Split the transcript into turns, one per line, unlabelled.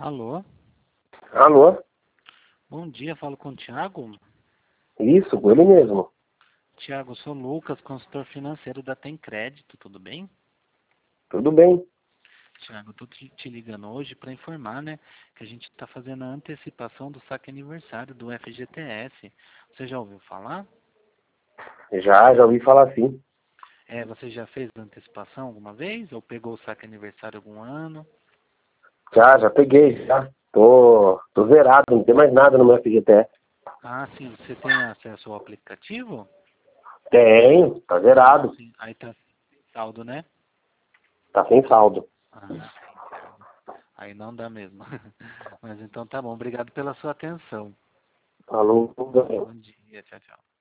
Alô,
Alô?
bom dia, falo com o Thiago.
Isso, com ele mesmo.
Thiago, sou Lucas, consultor financeiro da Tem Crédito, tudo bem?
Tudo bem?
Thiago, estou te ligando hoje para informar, né, que a gente está fazendo a antecipação do saque aniversário do FGTS. Você já ouviu falar?
Já ouvi falar assim.
Você já fez a antecipação alguma vez? Ou pegou o saque aniversário algum ano?
Já peguei, já. Tô zerado, não tem mais nada no meu FGTS.
Ah, sim, você tem acesso ao aplicativo?
Tenho, tá
Ah,
zerado.
sim, aí tá saldo, né?
Tá sem saldo.
Ah, então, aí não dá mesmo. Mas então tá bom, obrigado pela sua atenção.
Falou.
Bom dia, tchau, tchau.